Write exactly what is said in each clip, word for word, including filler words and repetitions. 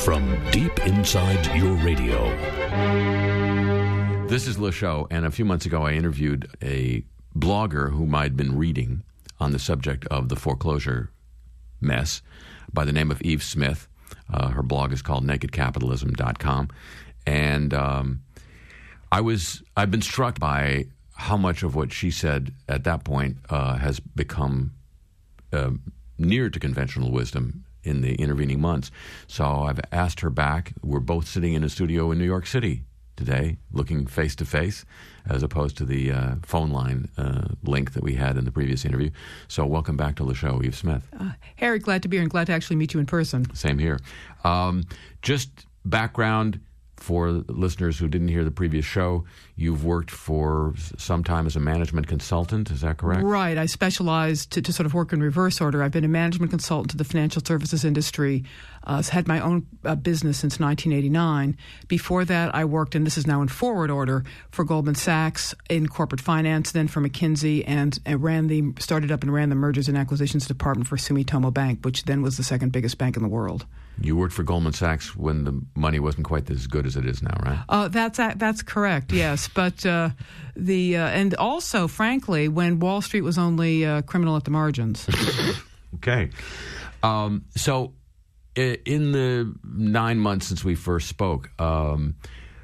from deep inside your radio. This is Le Show, and a few months ago I interviewed a blogger whom I'd been reading on the subject of the foreclosure mess by the name of Eve Smith. Uh, her blog is called naked capitalism dot com, and um, I was I've been struck by how much of what she said at that point uh, has become uh, near to conventional wisdom in the intervening months. So I've asked her back. We're both sitting in a studio in New York City today, looking face to face, as opposed to the uh, phone line uh, link that we had in the previous interview. So welcome back to Le Show, Eve Smith. Uh, Harry, glad to be here and glad to actually meet you in person. Same here. Um, just background for listeners who didn't hear the previous show, you've worked for some time as a management consultant, is that correct? Right. I specialize to, to sort of work in reverse order. I've been a management consultant to the financial services industry. Uh, had my own uh, business since nineteen eighty-nine. Before that, I worked, and this is now in forward order, for Goldman Sachs in corporate finance, then for McKinsey, and, and ran the started up and ran the mergers and acquisitions department for Sumitomo Bank, which then was the second biggest bank in the world. You worked for Goldman Sachs when the money wasn't quite as good as it is now, right? Uh, that's that's correct, yes. But uh, the uh, and also, frankly, when Wall Street was only uh, criminal at the margins. Okay. Um, so in the nine months since we first spoke, um,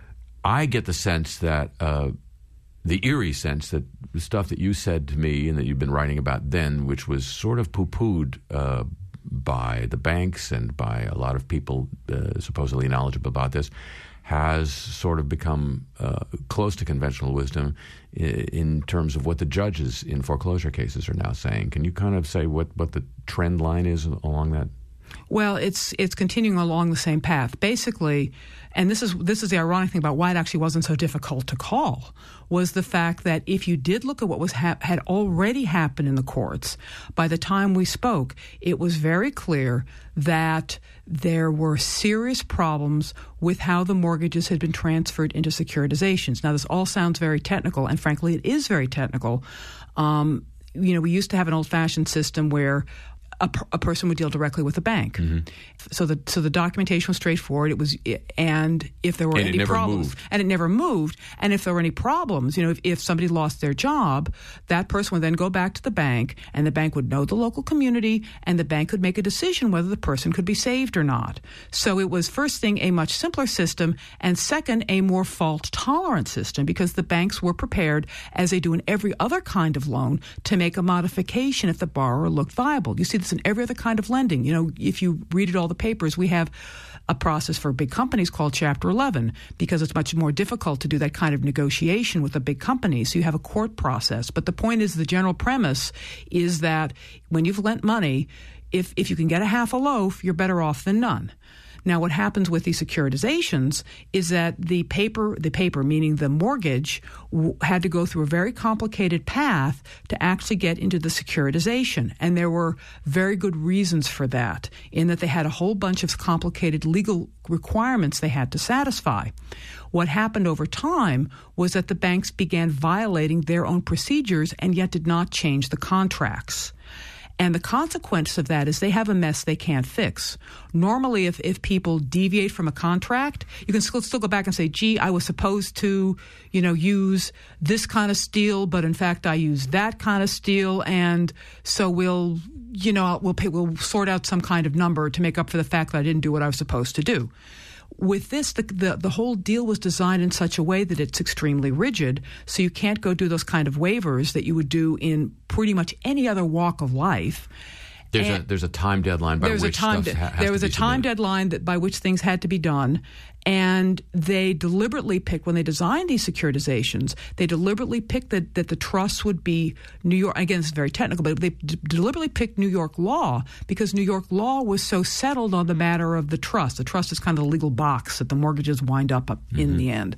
I get the sense that, uh, the eerie sense that the stuff that you said to me and that you've been writing about then, which was sort of poo-pooed uh, by the banks and by a lot of people uh, supposedly knowledgeable about this, has sort of become uh, close to conventional wisdom in, in terms of what the judges in foreclosure cases are now saying. Can you kind of say what, what the trend line is along that? Well, it's it's continuing along the same path. Basically, and this is this is the ironic thing about why it actually wasn't so difficult to call, was the fact that if you did look at what was ha- had already happened in the courts, by the time we spoke, it was very clear that there were serious problems with how the mortgages had been transferred into securitizations. Now, this all sounds very technical, and frankly, it is very technical. Um, you know, we used to have an old-fashioned system where A, a person would deal directly with the bank. Mm-hmm. So the so the documentation was straightforward. It was, and if there were and any problems, moved. and it never moved, and if there were any problems, you know, if, if somebody lost their job, that person would then go back to the bank, and the bank would know the local community, and the bank could make a decision whether the person could be saved or not. So it was, first thing, a much simpler system, and second, a more fault-tolerant system, because the banks were prepared, as they do in every other kind of loan, to make a modification if the borrower looked viable. You see this in every other kind of lending. You know, if you read it all the papers, we have a process for big companies called Chapter eleven, because it's much more difficult to do that kind of negotiation with a big company. So you have a court process. But the point is, the general premise is that when you've lent money, if if you can get a half a loaf, you're better off than none. Now, what happens with these securitizations is that the paper, the paper meaning the mortgage, w- had to go through a very complicated path to actually get into the securitization. And there were very good reasons for that, in that they had a whole bunch of complicated legal requirements they had to satisfy. What happened over time was that the banks began violating their own procedures and yet did not change the contracts. And the consequence of that is they have a mess they can't fix. Normally, if, if people deviate from a contract, you can still, still go back and say, gee, I was supposed to, you know, use this kind of steel, but in fact I used that kind of steel, and so we'll, you know, we'll pay, we'll sort out some kind of number to make up for the fact that I didn't do what I was supposed to do. With this, the, the the whole deal was designed in such a way that it's extremely rigid, so you can't go do those kind of waivers that you would do in pretty much any other walk of life. There's a there's a time deadline by which a time stuff de- ha- has There was to be a time submitted. deadline that by which things had to be done, and they deliberately picked, when they designed these securitizations, they deliberately picked that, that the trust would be New York. Again, it's very technical, but they d- deliberately picked New York law because New York law was so settled on the matter of the trust. The trust is kind of the legal box that the mortgages wind up, up mm-hmm. in the end.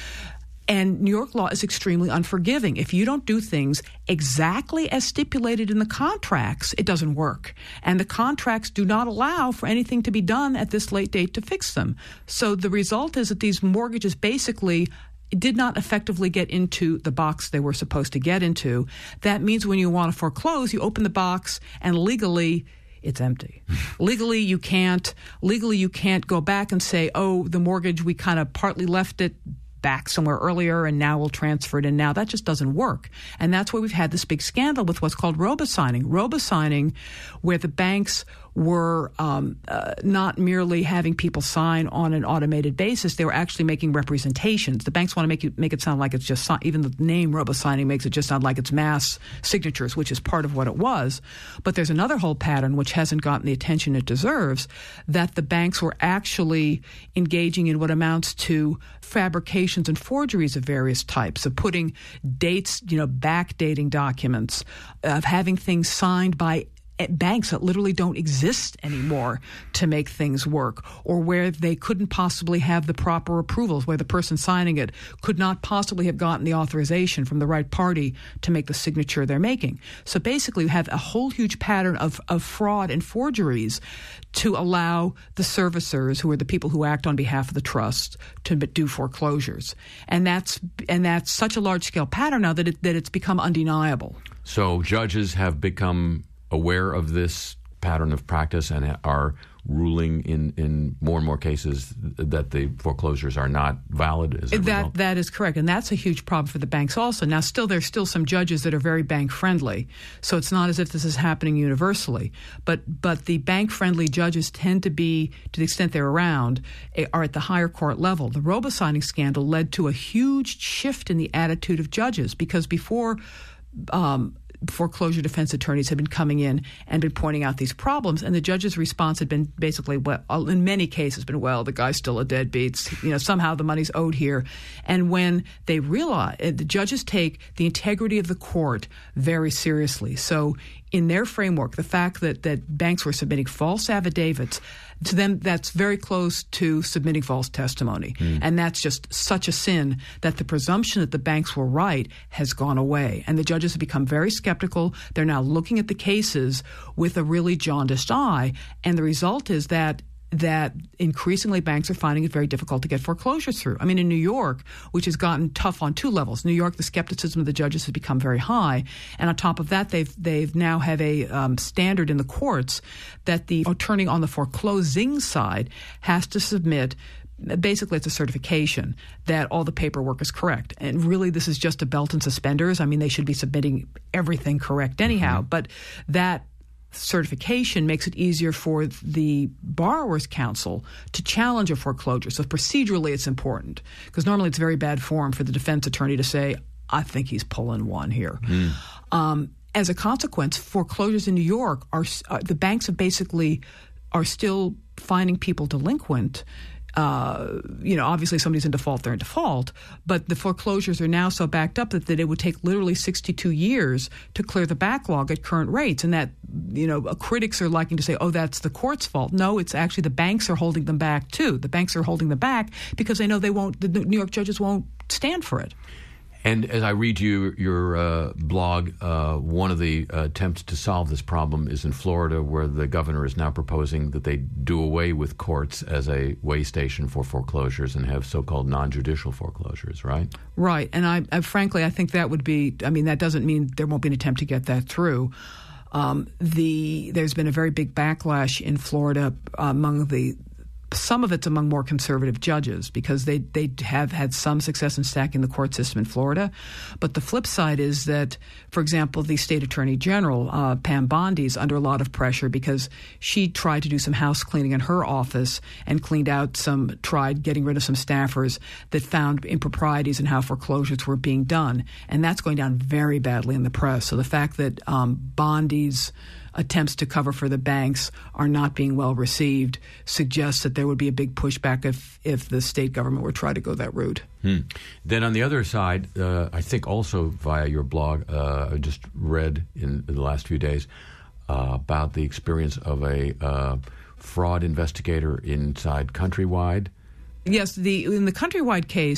And New York law is extremely unforgiving. If you don't do things exactly as stipulated in the contracts, it doesn't work. And the contracts do not allow for anything to be done at this late date to fix them. So the result is that these mortgages basically did not effectively get into the box they were supposed to get into. That means when you want to foreclose, you open the box and legally it's empty. Legally, you can't. Legally, you can't go back and say, "Oh, the mortgage, we kind of partly left it back somewhere earlier, and now we'll transfer it." And now that just doesn't work. And that's why we've had this big scandal with what's called robo-signing. Robo-signing, where the banks were um, uh, not merely having people sign on an automated basis, they were actually making representations. The banks want to make it, make it sound like it's just, even the name robo-signing makes it just sound like it's mass signatures, which is part of what it was. But there's another whole pattern which hasn't gotten the attention it deserves, that the banks were actually engaging in what amounts to fabrications and forgeries of various types, of putting dates, you know, backdating documents, of having things signed by banks that literally don't exist anymore to make things work, or where they couldn't possibly have the proper approvals, where the person signing it could not possibly have gotten the authorization from the right party to make the signature they're making. So basically you have a whole huge pattern of, of fraud and forgeries to allow the servicers, who are the people who act on behalf of the trust, to do foreclosures. And that's and that's such a large-scale pattern now that it, that it's become undeniable. So judges have become aware of this pattern of practice and are ruling in, in more and more cases that the foreclosures are not valid as a that result? That is correct, and that's a huge problem for the banks also. Now, still, there's still some judges that are very bank-friendly, so it's not as if this is happening universally. But but the bank-friendly judges tend to be, to the extent they're around, are at the higher court level. The robo-signing scandal led to a huge shift in the attitude of judges, because before Um, foreclosure defense attorneys had been coming in and been pointing out these problems, and the judge's response had been basically, well, in many cases, been, well, the guy's still a deadbeat. You know, somehow the money's owed here. And when they realize, the judges take the integrity of the court very seriously. So in their framework, the fact that, that banks were submitting false affidavits, to them, that's very close to submitting false testimony. Mm. And that's just such a sin that the presumption that the banks were right has gone away. And the judges have become very skeptical. They're now looking at the cases with a really jaundiced eye. And the result is that that increasingly banks are finding it very difficult to get foreclosures through. I mean, in New York, which has gotten tough on two levels. New York, the skepticism of the judges has become very high. And on top of that, they've they've now have a um, standard in the courts that the attorney on the foreclosing side has to submit. Basically, it's a certification that all the paperwork is correct. And really, this is just a belt and suspenders. I mean, they should be submitting everything correct anyhow. Mm-hmm. But that certification makes it easier for the borrower's counsel to challenge a foreclosure. So procedurally, it's important, because normally it's very bad form for the defense attorney to say, I think he's pulling one here. Mm. Um, as a consequence, foreclosures in New York are uh, the banks have basically are still finding people delinquent. Uh, you know, obviously somebody's in default, they're in default, but the foreclosures are now so backed up that, that it would take literally sixty-two years to clear the backlog at current rates. And that, you know, critics are liking to say, oh, that's the court's fault. No, it's actually the banks are holding them back too. The banks are holding them back because they know they won't, the New York judges won't stand for it. And as I read you, your uh, blog, uh, one of the uh, attempts to solve this problem is in Florida, where the governor is now proposing that they do away with courts as a way station for foreclosures and have so-called non-judicial foreclosures, right? Right. And I, I frankly, I think that would be, I mean, that doesn't mean there won't be an attempt to get that through. Um, the There's been a very big backlash in Florida uh, among the Some of it's among more conservative judges, because they, they have had some success in stacking the court system in Florida. But the flip side is that, for example, the state attorney general, uh, Pam Bondi, is under a lot of pressure because she tried to do some house cleaning in her office and cleaned out some, tried getting rid of some staffers that found improprieties in how foreclosures were being done. And that's going down very badly in the press. So the fact that um, Bondi's attempts to cover for the banks are not being well received suggests that there would be a big pushback if, if the state government were to try to go that route. Hmm. Then on the other side, uh, I think also via your blog, uh, I just read in, in the last few days uh, about the experience of a uh, fraud investigator inside Countrywide. Yes, the in the Countrywide case,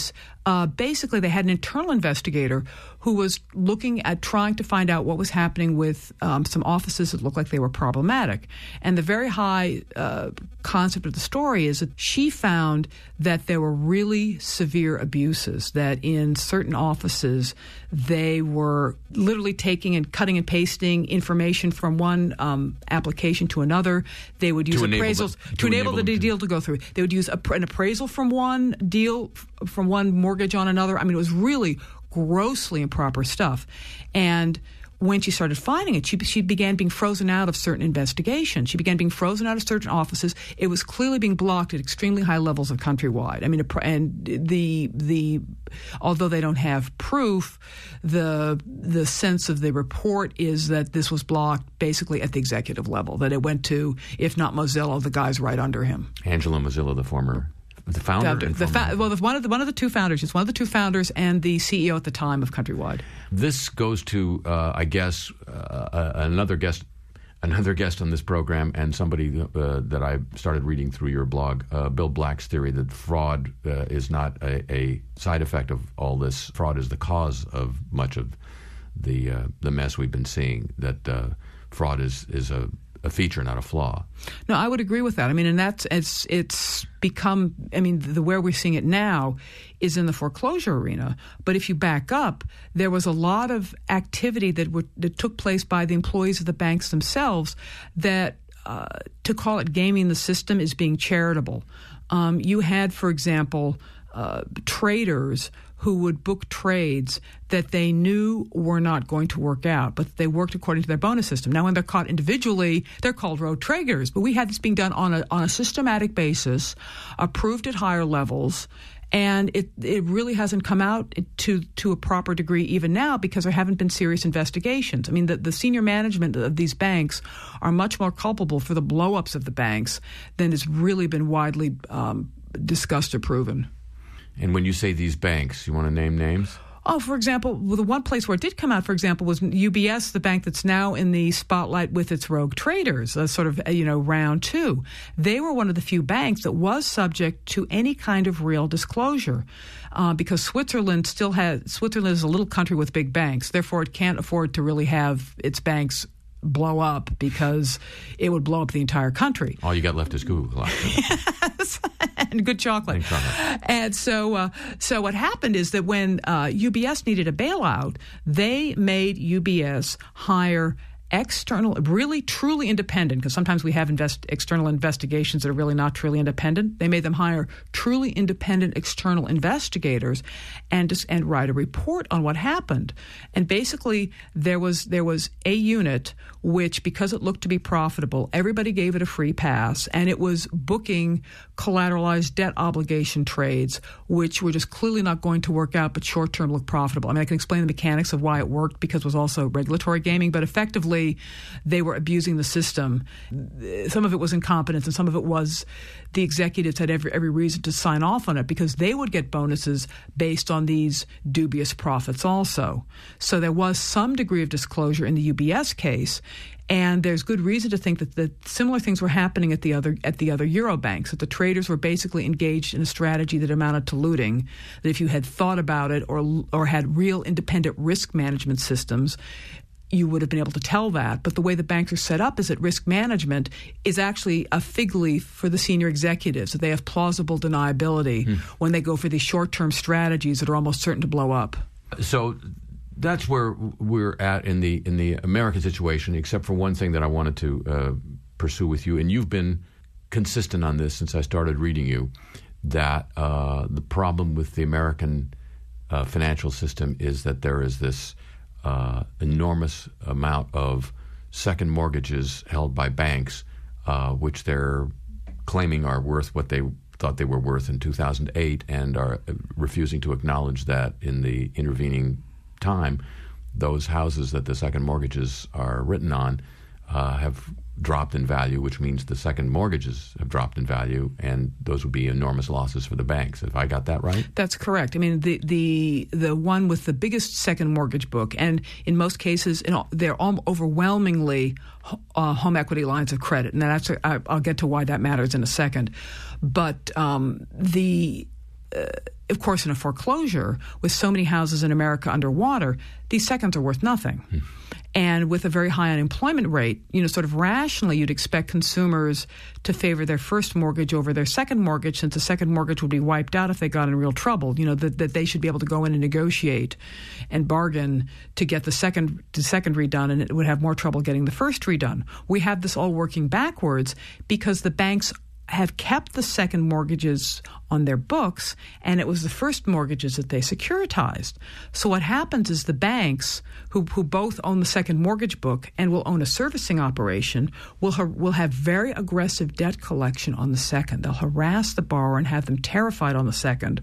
uh, basically they had an internal investigator who was looking at trying to find out what was happening with um, some offices that looked like they were problematic. And the very high uh, concept of the story is that she found that there were really severe abuses, that in certain offices they were literally taking and cutting and pasting information from one um, application to another. They would use to appraisals the, to, to enable, enable the to, deal to go through. They would use a, an appraisal from one deal, from one mortgage on another. I mean, it was really grossly improper stuff. And when she started finding it, she, she began being frozen out of certain investigations. She began being frozen out of certain offices. It was clearly being blocked at extremely high levels of countrywide. I mean, and the the although they don't have proof, the the sense of the report is that this was blocked basically at the executive level. That it went to, if not Mozilla, the guys right under him. Angela Mozilla, the former. The founder? The, the fa- well, the, one of the one of the two founders. It's one of the two founders and the C E O at the time of Countrywide. This goes to, uh, I guess, uh, another guest, another guest on this program, and somebody uh, that I started reading through your blog, uh, Bill Black's theory that fraud uh, is not a, a side effect of all this. Fraud is the cause of much of the uh, the mess we've been seeing. That uh, fraud is is a a feature, not a flaw. No, I would agree with that. I mean, and that's it's it's become. I mean, the where we're seeing it now is in the foreclosure arena. But if you back up, there was a lot of activity that would, that took place by the employees of the banks themselves. That uh, to call it gaming the system is being charitable. Um, you had, for example, uh, traders who would book trades that they knew were not going to work out, but they worked according to their bonus system. Now, when they're caught individually, they're called rogue traders. But we had this being done on a on a systematic basis, approved at higher levels, and it it really hasn't come out to to a proper degree even now because there haven't been serious investigations. I mean, the, the senior management of these banks are much more culpable for the blow-ups of the banks than has really been widely um, discussed or proven. And when you say these banks, you want to name names? Oh, for example, well, the one place where it did come out, for example, was U B S, the bank that's now in the spotlight with its rogue traders, uh, sort of, you know, round two. They were one of the few banks that was subject to any kind of real disclosure uh, because Switzerland still has, Switzerland is a little country with big banks. Therefore, it can't afford to really have its banks blow up because it would blow up the entire country. All you got left is Google. Yes, and good chocolate. And, chocolate. and so, uh, so what happened is that when uh, U B S needed a bailout, they made U B S hire external, really truly independent, because sometimes we have invest, external investigations that are really not truly independent. They made them hire truly independent external investigators and just, and write a report on what happened. And basically, there was there was a unit which, because it looked to be profitable, everybody gave it a free pass, and it was booking collateralized debt obligation trades, which were just clearly not going to work out, but short-term look profitable. I mean, I can explain the mechanics of why it worked because it was also regulatory gaming, but effectively, they were abusing the system. Some of it was incompetence, and some of it was the executives had every every reason to sign off on it because they would get bonuses based on these dubious profits also. So there was some degree of disclosure in the U B S case, and there's good reason to think that the similar things were happening at the other at the other Euro banks, that the traders were basically engaged in a strategy that amounted to looting, that if you had thought about it or or had real independent risk management systems, you would have been able to tell that. But the way the banks are set up is that risk management is actually a fig leaf for the senior executives, that they have plausible deniability hmm. when they go for these short-term strategies that are almost certain to blow up. So that's where we're at in the in the American situation, except for one thing that I wanted to uh, pursue with you. And you've been consistent on this since I started reading you, that uh, the problem with the American uh, financial system is that there is this Uh, enormous amount of second mortgages held by banks, uh, which they're claiming are worth what they thought they were worth in two thousand eight, and are refusing to acknowledge that in the intervening time, those houses that the second mortgages are written on uh, have dropped in value, which means the second mortgages have dropped in value, and those would be enormous losses for the banks. Have I got that right? That's correct. I mean, the the the one with the biggest second mortgage book, and in most cases, you know, they're overwhelmingly uh, home equity lines of credit, and that's I, I'll get to why that matters in a second. But um, the uh, of course, in a foreclosure, with so many houses in America underwater, these seconds are worth nothing. Hmm. And with a very high unemployment rate, you know, sort of rationally, you'd expect consumers to favor their first mortgage over their second mortgage, since the second mortgage would be wiped out if they got in real trouble. You know, that, that they should be able to go in and negotiate and bargain to get the second the second redone, and it would have more trouble getting the first redone. We have this all working backwards because the banks have kept the second mortgages on their books, and it was the first mortgages that they securitized. So what happens is the banks, who who both own the second mortgage book and will own a servicing operation, will ha- will have very aggressive debt collection on the second. They'll harass the borrower and have them terrified on the second.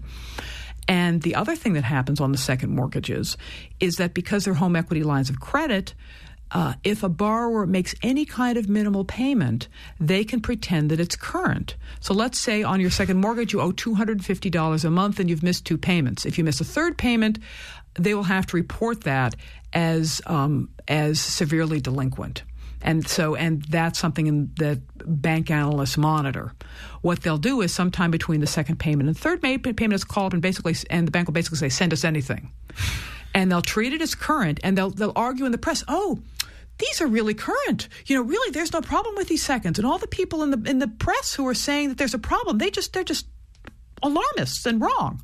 And the other thing that happens on the second mortgages is that because they're home equity lines of credit, Uh, if a borrower makes any kind of minimal payment, they can pretend that it's current. So let's say on your second mortgage you owe two hundred fifty dollars a month and you've missed two payments. If you miss a third payment, they will have to report that as um, as severely delinquent. And so, and that's something in, that bank analysts monitor. What they'll do is sometime between the second payment and third payment is called up and basically, and the bank will basically say, send us anything. And they'll treat it as current, and they'll they'll argue in the press, oh, these are really current. You know, really, there's no problem with these seconds. And all the people in the in the press who are saying that there's a problem, they just they're just alarmists and wrong.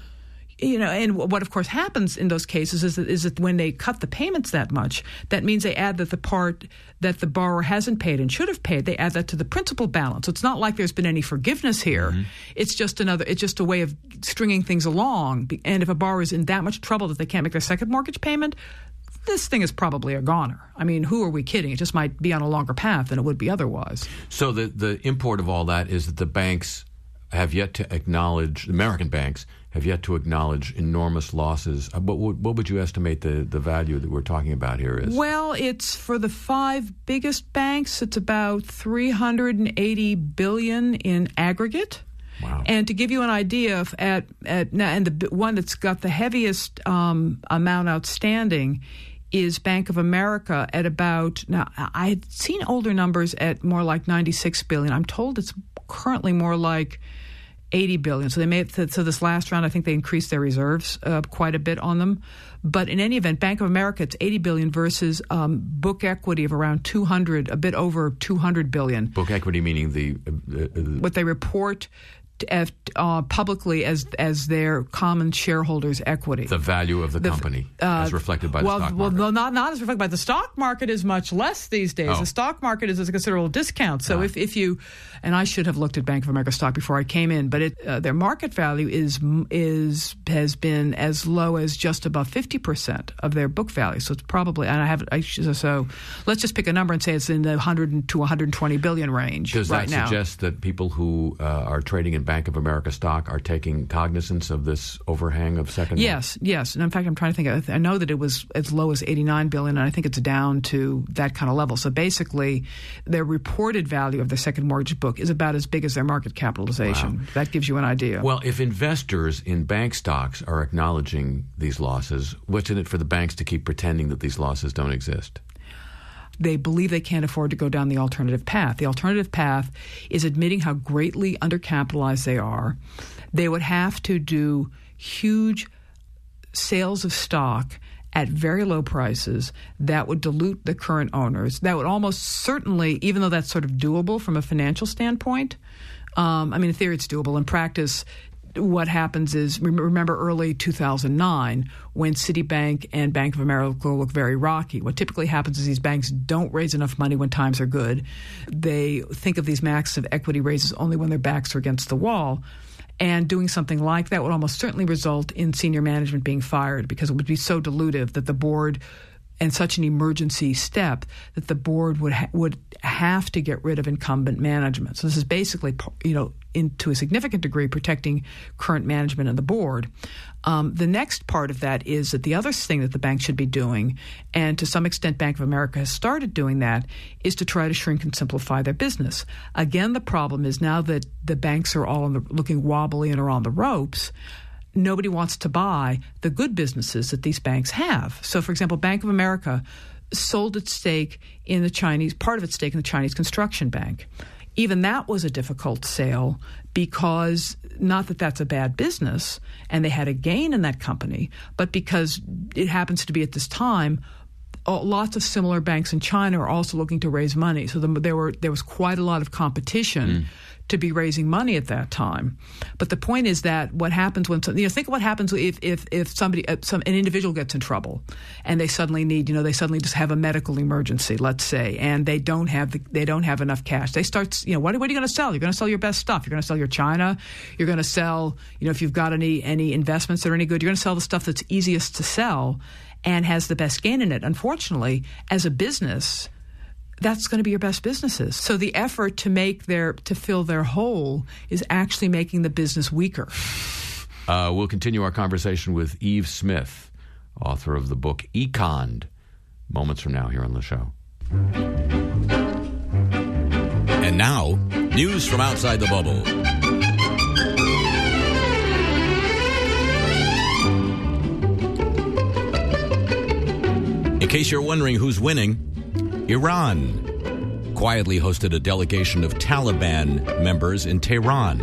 You know, and what of course happens in those cases is that, is that when they cut the payments that much, that means they add that the part that the borrower hasn't paid and should have paid, they add that to the principal balance. So it's not like there's been any forgiveness here. Mm-hmm. It's just another. It's just a way of stringing things along. And if a borrower is in that much trouble that they can't make their second mortgage payment, this thing is probably a goner. I mean, who are we kidding? It just might be on a longer path than it would be otherwise. So the the import of all that is that the banks have yet to acknowledge, American banks have yet to acknowledge enormous losses. What would, what would you estimate the, the value that we're talking about here is? Well, it's for the five biggest banks, it's about three hundred eighty billion dollars in aggregate. Wow. And to give you an idea of at, at and the one that's got the heaviest um, amount outstanding is Bank of America at about, now I had seen older numbers at more like ninety-six billion dollars. I'm told it's currently more like eighty billion dollars. So they made so this last round, I think they increased their reserves uh, quite a bit on them. But in any event, Bank of America, it's eighty billion dollars versus um, book equity of around two hundred, a bit over two hundred billion dollars. Book equity meaning the uh, uh, what they report Uh, publicly as as their common shareholders' equity. The value of the, the company uh, as reflected by well, the stock market. Well, not, not as reflected by the stock market is much less these days. Oh. The stock market is a considerable discount. So ah. if, if you, and I should have looked at Bank of America stock before I came in, but it, uh, their market value is is has been as low as just above fifty percent of their book value. So it's probably, and I have, I, so let's just pick a number and say it's in the one hundred to one hundred twenty billion range Does right that now. suggest that people who uh, are trading in Bank of America stock are taking cognizance of this overhang of second? Yes, yes. And in fact, I'm trying to think. I know that it was as low as eighty-nine billion dollars, and I think it's down to that kind of level. So basically, their reported value of their second mortgage book is about as big as their market capitalization. Wow. That gives you an idea. Well, if investors in bank stocks are acknowledging these losses, what's in it for the banks to keep pretending that these losses don't exist? They believe they can't afford to go down the alternative path. The alternative path is admitting how greatly undercapitalized they are. They would have to do huge sales of stock at very low prices that would dilute the current owners. That would almost certainly, even though that's sort of doable from a financial standpoint, um, I mean, in theory it's doable. In practice, what happens is, remember early two thousand nine when Citibank and Bank of America look very rocky. What typically happens is these banks don't raise enough money when times are good. They think of these massive equity raises only when their backs are against the wall. And doing something like that would almost certainly result in senior management being fired because it would be so dilutive that the board, and such an emergency step, that the board would ha- would have to get rid of incumbent management. So this is basically, you know, in, to a significant degree, protecting current management and the board. Um, the next part of that is that the other thing that the bank should be doing, and to some extent Bank of America has started doing that, is to try to shrink and simplify their business. Again, the problem is now that the banks are all on the, looking wobbly and are on the ropes, nobody wants to buy the good businesses that these banks have. So, for example, Bank of America sold its stake in the Chinese, part of its stake in the Chinese Construction Bank. even that was a difficult sale because not that that's a bad business and they had a gain in that company, but because it happens to be at this time uh, lots of similar banks in China are also looking to raise money. So the, there were there was quite a lot of competition mm. to be raising money at that time. But the point is that what happens when, you know, think of what happens if if, if somebody, uh, some an individual gets in trouble and they suddenly need, you know, they suddenly just have a medical emergency, let's say, and they don't have the, they don't have enough cash. They start, you know, what, what are you going to sell? You're going to sell your best stuff. You're going to sell your China. You're going to sell, you know, if you've got any any investments that are any good, you're going to sell the stuff that's easiest to sell and has the best gain in it. Unfortunately, as a business, that's going to be your best businesses. So the effort to make their to fill their hole is actually making the business weaker. Uh, we'll continue our conversation with Eve Smith, author of the book Econned, moments from now here on the show. And now, news from outside the bubble. In case you're wondering who's winning, Iran quietly hosted a delegation of Taliban members in Tehran.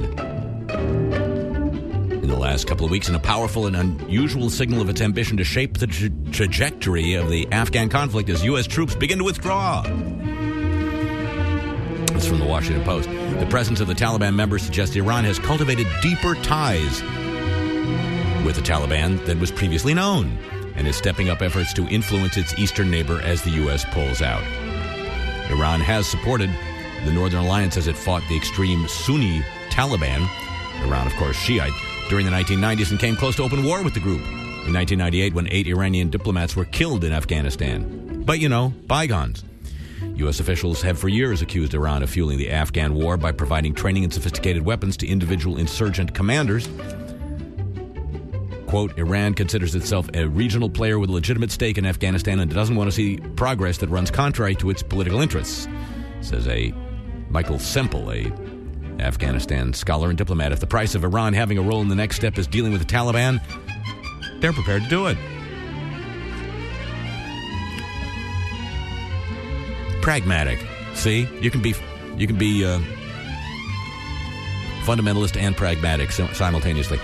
In the last couple of weeks, in a powerful and unusual signal of its ambition to shape the tra- trajectory of the Afghan conflict as U S troops begin to withdraw. This is from the Washington Post. The presence of the Taliban members suggests Iran has cultivated deeper ties with the Taliban than was previously known, and is stepping up efforts to influence its eastern neighbor as the U S pulls out. Iran has supported the Northern Alliance as it fought the extreme Sunni Taliban, Iran, of course, Shiite, during the nineteen nineties and came close to open war with the group in nineteen ninety-eight when eight Iranian diplomats were killed in Afghanistan. But, you know, bygones. U S officials have for years accused Iran of fueling the Afghan war by providing training and sophisticated weapons to individual insurgent commanders. Quote, Iran considers itself a regional player with a legitimate stake in Afghanistan and doesn't want to see progress that runs contrary to its political interests, says a Michael Semple, a Afghanistan scholar and diplomat. If the price of Iran having a role in the next step is dealing with the Taliban, they're prepared to do it. Pragmatic. See, you can be you can be uh, fundamentalist and pragmatic simultaneously.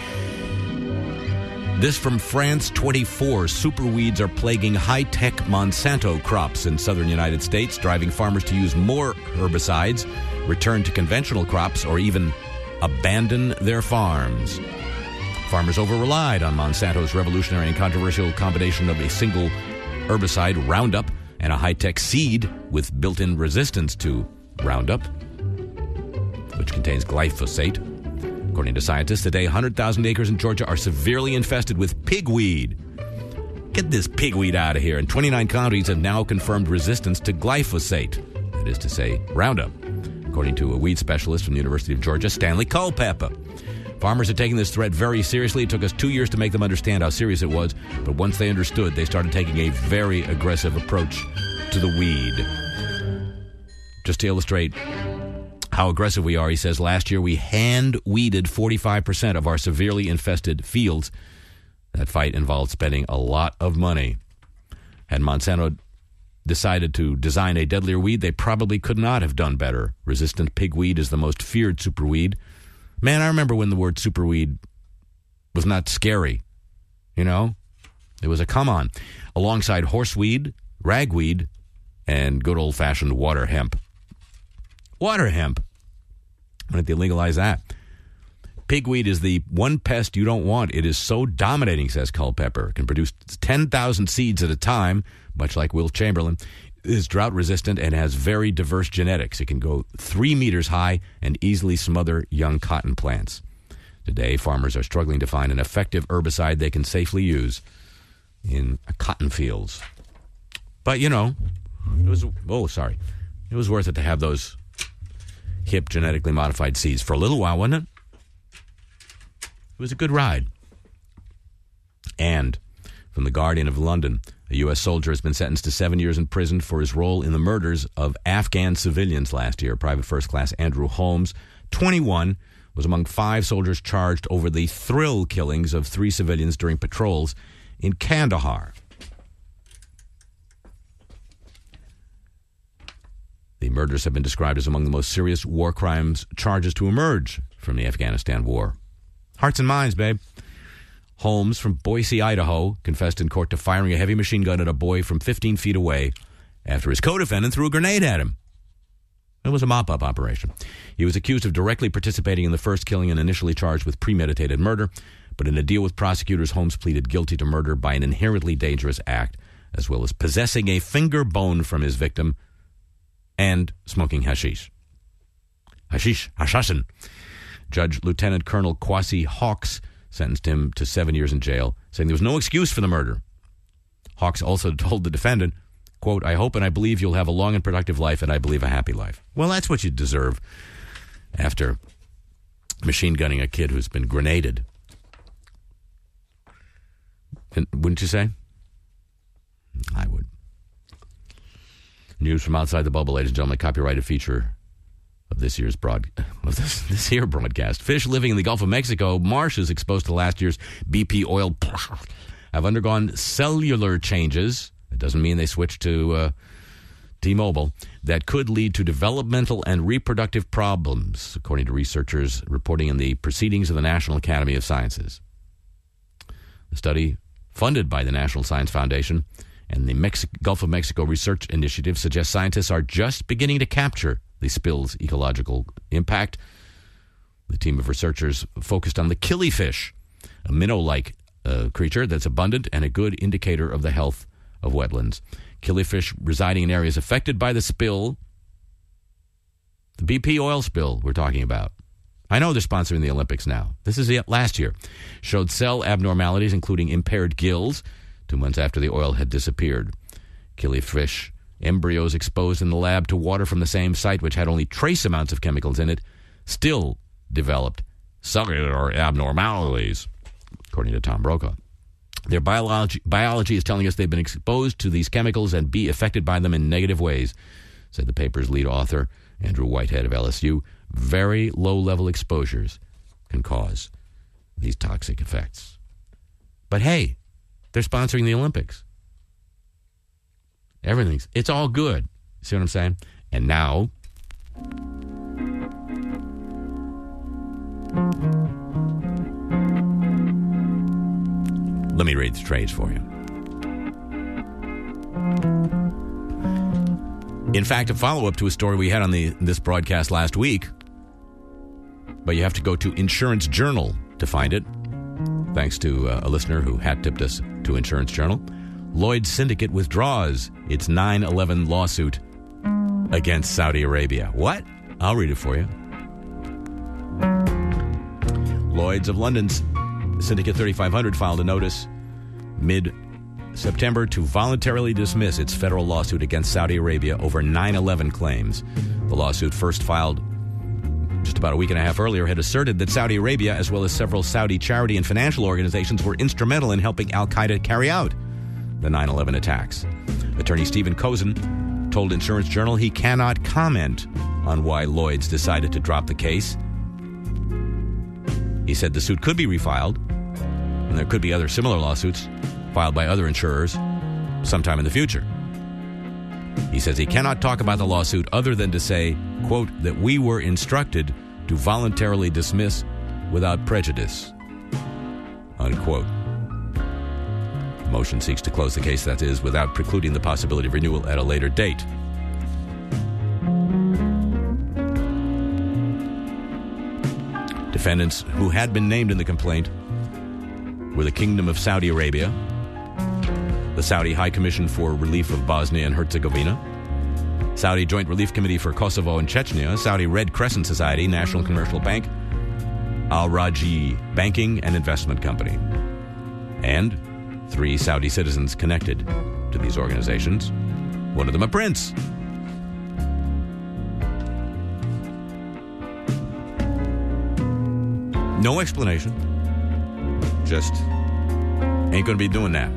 This from France twenty-four. Superweeds are plaguing high-tech Monsanto crops in southern United States, driving farmers to use more herbicides, return to conventional crops, or even abandon their farms. Farmers over-relied on Monsanto's revolutionary and controversial combination of a single herbicide, Roundup, and a high-tech seed with built-in resistance to Roundup, which contains glyphosate. According to scientists, today one hundred thousand acres in Georgia are severely infested with pigweed. Get this pigweed out of here. And twenty-nine counties have now confirmed resistance to glyphosate, that is to say, Roundup, according to a weed specialist from the University of Georgia, Stanley Culpepper. Farmers are taking this threat very seriously. It took us two years to make them understand how serious it was, but once they understood, they started taking a very aggressive approach to the weed. Just to illustrate how aggressive we are, he says, last year we hand-weeded forty-five percent of our severely infested fields. That fight involved spending a lot of money. Had Monsanto decided to design a deadlier weed, they probably could not have done better. Resistant pigweed is the most feared superweed. Man, I remember when the word superweed was not scary. You know? It was a come-on. Alongside horseweed, ragweed, and good old-fashioned water hemp. Water hemp. Why don't they legalize that? Pigweed is the one pest you don't want. It is so dominating, says Culpepper. It can produce ten thousand seeds at a time, much like Will Chamberlain. It is drought-resistant and has very diverse genetics. It can go three meters high and easily smother young cotton plants. Today, farmers are struggling to find an effective herbicide they can safely use in cotton fields. But, you know, it was, oh, sorry. It was worth it to have those hip genetically modified seeds for a little while, wasn't it? It was a good ride. And from the Guardian of London, a U S soldier has been sentenced to seven years in prison for his role in the murders of Afghan civilians last year. Private First Class Andrew Holmes, twenty-one, was among five soldiers charged over the thrill killings of three civilians during patrols in Kandahar. The murders have been described as among the most serious war crimes charges to emerge from the Afghanistan war. Hearts and minds, babe. Holmes from Boise, Idaho, confessed in court to firing a heavy machine gun at a boy from fifteen feet away after his co-defendant threw a grenade at him. It was a mop-up operation. He was accused of directly participating in the first killing and initially charged with premeditated murder, but in a deal with prosecutors, Holmes pleaded guilty to murder by an inherently dangerous act, as well as possessing a finger bone from his victim and smoking hashish. Hashish, hashashin. Judge Lieutenant Colonel Kwasi Hawks sentenced him to seven years in jail, saying there was no excuse for the murder. Hawks also told the defendant, quote, I hope and I believe you'll have a long and productive life, and I believe a happy life. Well, that's what you deserve after machine gunning a kid who's been grenaded. And, wouldn't you say? I would. News from outside the bubble, ladies and gentlemen. Copyrighted feature of this year's broad of this this here broadcast. Fish living in the Gulf of Mexico marshes exposed to last year's B P oil have undergone cellular changes. It doesn't mean they switched to uh, T-Mobile. That could lead to developmental and reproductive problems, according to researchers reporting in the Proceedings of the National Academy of Sciences. The study, funded by the National Science Foundation and the Mex- Gulf of Mexico Research Initiative, suggests scientists are just beginning to capture the spill's ecological impact. The team of researchers focused on the killifish, a minnow-like uh, creature that's abundant and a good indicator of the health of wetlands. Killifish residing in areas affected by the spill, the B P oil spill we're talking about. I know they're sponsoring the Olympics now. This is it last year. Showed cell abnormalities, including impaired gills, two months after the oil had disappeared. Killifish embryos exposed in the lab to water from the same site, which had only trace amounts of chemicals in it, still developed cellular abnormalities, according to Tom Brokaw. Their biology, biology is telling us they've been exposed to these chemicals and be affected by them in negative ways, said the paper's lead author, Andrew Whitehead of L S U. Very low-level exposures can cause these toxic effects. But hey, they're sponsoring the Olympics. Everything's, it's all good. See what I'm saying? And now, let me read the trades for you. In fact, a follow-up to a story we had on the this broadcast last week, but you have to go to Insurance Journal to find it, thanks to uh, a listener who hat-tipped us to Insurance Journal. Lloyd's Syndicate withdraws its nine eleven lawsuit against Saudi Arabia. What? I'll read it for you. Lloyd's of London's Syndicate thirty-five hundred filed a notice mid-September to voluntarily dismiss its federal lawsuit against Saudi Arabia over nine eleven claims. The lawsuit, first filed just about a week and a half earlier, had asserted that Saudi Arabia, as well as several Saudi charity and financial organizations, were instrumental in helping al-Qaeda carry out the nine eleven attacks. Attorney Stephen Cozen told Insurance Journal he cannot comment on why Lloyd's decided to drop the case. He said the suit could be refiled, and there could be other similar lawsuits filed by other insurers sometime in the future. He says he cannot talk about the lawsuit other than to say, quote, that we were instructed to voluntarily dismiss without prejudice, unquote. The motion seeks to close the case, that is, without precluding the possibility of renewal at a later date. Defendants who had been named in the complaint were the Kingdom of Saudi Arabia, the Saudi High Commission for Relief of Bosnia and Herzegovina, Saudi Joint Relief Committee for Kosovo and Chechnya, Saudi Red Crescent Society, National Commercial Bank, Al Rajhi Banking and Investment Company, and three Saudi citizens connected to these organizations, one of them a prince. No explanation. Just ain't going to be doing that.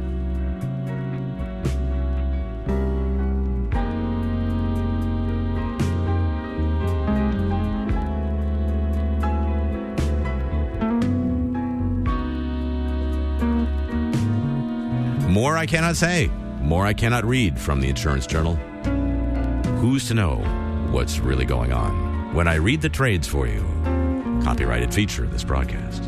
More I cannot say. More I cannot read from the Insurance Journal. Who's to know what's really going on when I read the trades for you. Copyrighted feature of this broadcast.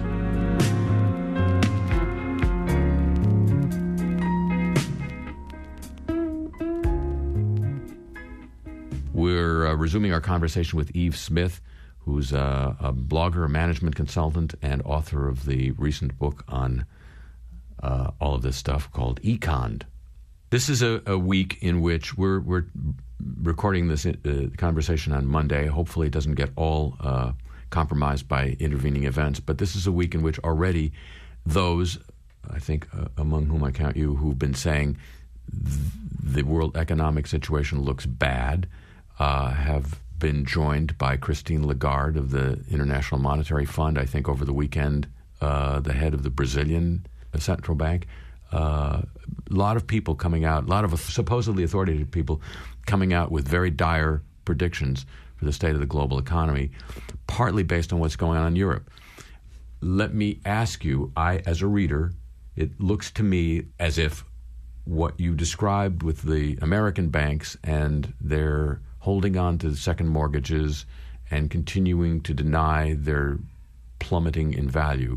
We're uh, resuming our conversation with Eve Smith, who's uh, a blogger, a management consultant, and author of the recent book on uh, all of this stuff called Econ. This is a, a week in which we're we're recording this uh, conversation on Monday. Hopefully it doesn't get all uh, compromised by intervening events, but this is a week in which already those, I think uh, among whom I count you, who've been saying th- the world economic situation looks bad, uh, have been joined by Christine Lagarde of the International Monetary Fund. I think over the weekend, uh, the head of the Brazilian Central Bank. Uh, a lot of people coming out, a lot of supposedly authoritative people coming out with very dire predictions for the state of the global economy, partly based on what's going on in Europe. Let me ask you, I, as a reader, it looks to me as if what you described with the American banks and their holding on to second mortgages and continuing to deny their plummeting in value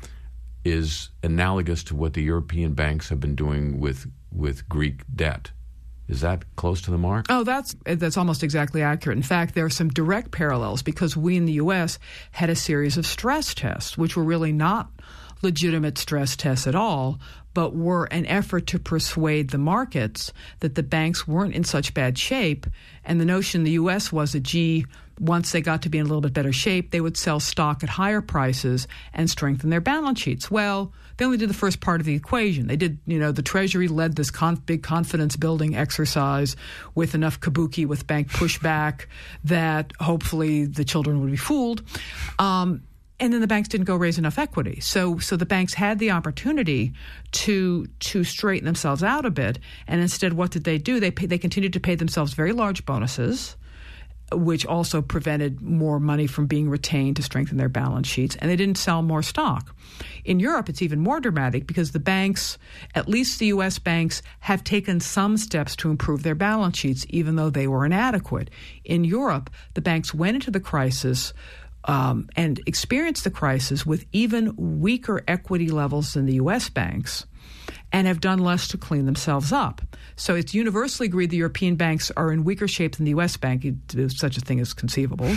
is analogous to what the European banks have been doing with with Greek debt. Is that close to the mark? Oh, that's that's almost exactly accurate. In fact, there are some direct parallels because we in the U S had a series of stress tests, which were really not legitimate stress tests at all, but were an effort to persuade the markets that the banks weren't in such bad shape. And the notion in the U S was that, gee, once they got to be in a little bit better shape, they would sell stock at higher prices and strengthen their balance sheets. Well, they only did the first part of the equation. They did, you know, the Treasury led this conf- big confidence-building exercise with enough kabuki with bank pushback that hopefully the children would be fooled. Um, And then the banks didn't go raise enough equity. So so the banks had the opportunity to to straighten themselves out a bit. And instead, what did they do? They pay, they continued to pay themselves very large bonuses, which also prevented more money from being retained to strengthen their balance sheets. And they didn't sell more stock. In Europe, it's even more dramatic because the banks, at least the U S banks, have taken some steps to improve their balance sheets, even though they were inadequate. In Europe, the banks went into the crisis Um, and experienced the crisis with even weaker equity levels than the U S banks and have done less to clean themselves up. So it's universally agreed the European banks are in weaker shape than the U S bank. Such a thing is conceivable.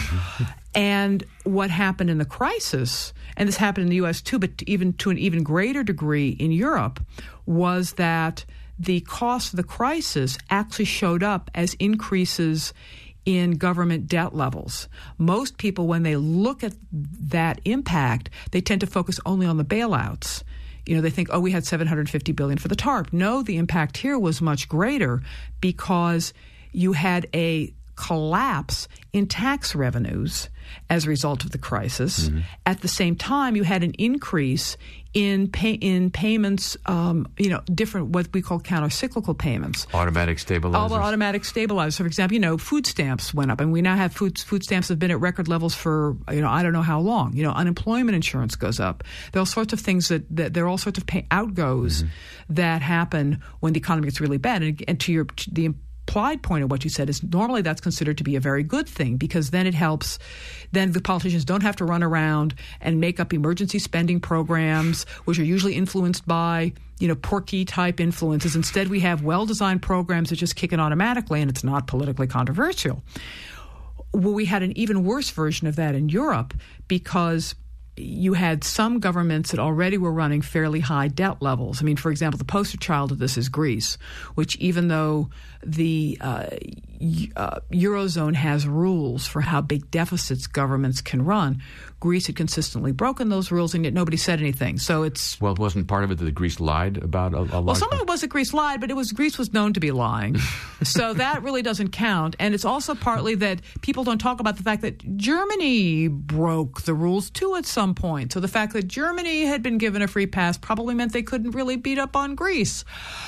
And what happened in the crisis, and this happened in the U S too, but even to an even greater degree in Europe, was that the cost of the crisis actually showed up as increases in government debt levels. Most people, when they look at that impact, they tend to focus only on the bailouts. You know, they think, oh, we had seven hundred fifty billion dollars for the TARP. No, the impact here was much greater because you had a collapse in tax revenues as a result of the crisis. Mm-hmm. At the same time, you had an increase in pay, in payments, um, you know, different what we call counter-cyclical payments. Automatic stabilizers. All the automatic stabilizers. So, for example, you know, food stamps went up, and we now have food food stamps have been at record levels for, you know, I don't know how long. You know, unemployment insurance goes up. There are all sorts of things that, that there are all sorts of pay outgoes mm-hmm. that happen when the economy gets really bad. And, and to your to the implied point of what you said is normally that's considered to be a very good thing because then it helps. Then the politicians don't have to run around and make up emergency spending programs, which are usually influenced by, you know, Porky type influences. Instead, we have well-designed programs that just kick in automatically, and it's not politically controversial. Well, we had an even worse version of that in Europe because you had some governments that already were running fairly high debt levels. I mean, for example, the poster child of this is Greece, which even though the uh, uh, Eurozone has rules for how big deficits governments can run, Greece had consistently broken those rules, and yet nobody said anything. So it's well, it wasn't part of it that Greece lied about a, a lot. Well, some of it was that Greece lied, but it was Greece was known to be lying, so that really doesn't count. And it's also partly that people don't talk about the fact that Germany broke the rules too at some point. So the fact that Germany had been given a free pass probably meant they couldn't really beat up on Greece.